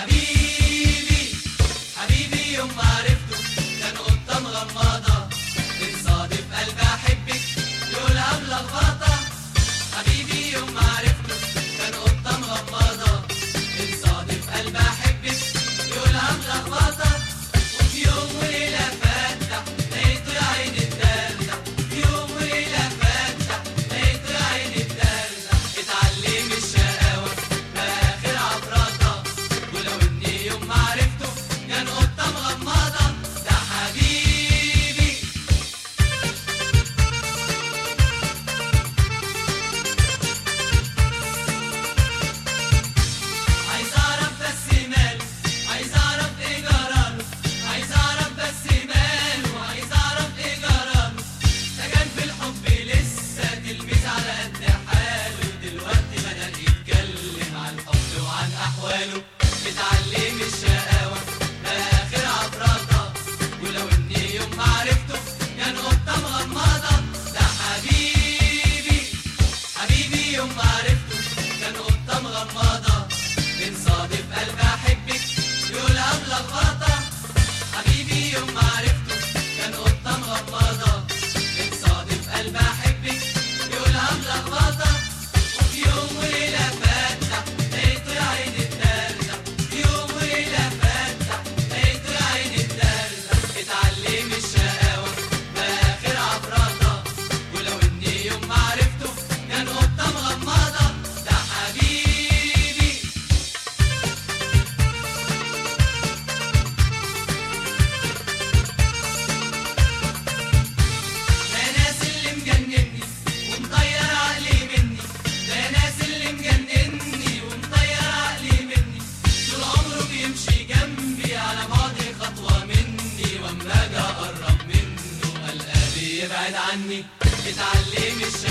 حبيبي حبيبي يوم ما عرفته كان قطة مغمضة بتصادف قلبي أحبك يقولها ملخبطة. حبيبي يوم ما عرفته كان قطة مغمضة بتصادف قلبي أحبك يقولها ملخبطة. وفي يوم وليلة فتح لقيته يا عيني اتدلع، في يوم وليلة فتح لقيته يا عيني اتدلع. اتعلم الشقاوة بقى آخر عبرطة، ولو إني يوم ما عرفته كان قطة مغمضة. ده حبيبي عايز أعرف بس ماله، عايز أعرف إيه جراله، عايز أعرف بس ماله، عايز أعرف إيه جراله. ده كان في الحب لسه تلميذ على قد حاله، دلوقتي بدأ يتكلم عن الحب وعن أحواله. اتعلم الشقاوة بقى آخر عبرطة، ولو إني يوم ما عرفته كان قطة مغمضة. ده حبيبي حبيبي يوم ما عرفته كان قطة مغمضة بنصادف قلبي أحبك يقولها ملخبطة. حبيبي يوم ما عرفته كان قطة مغمضة بنصادف قلبي أحبك يقولها ملخبطة. وفي يوم وليلة فتح لقيته يا عيني اتدلع، في يوم وليلة فتح لقيته يا عيني اتدلع. اتعلم الشقاوة بقى آخر عبرطة، ولو إني يوم ما عرفته كان قطة مغمضة. ده حبيبي ده ناس اللي مجنني ومطير عقلي مني، ده ناس اللي مجنني ومطير عقلي مني. طول عمره بيمشي جنبي على بعد خطوة مني، واما اجي اقرب منه القى بيبعد عني. اتعلم الشقاوة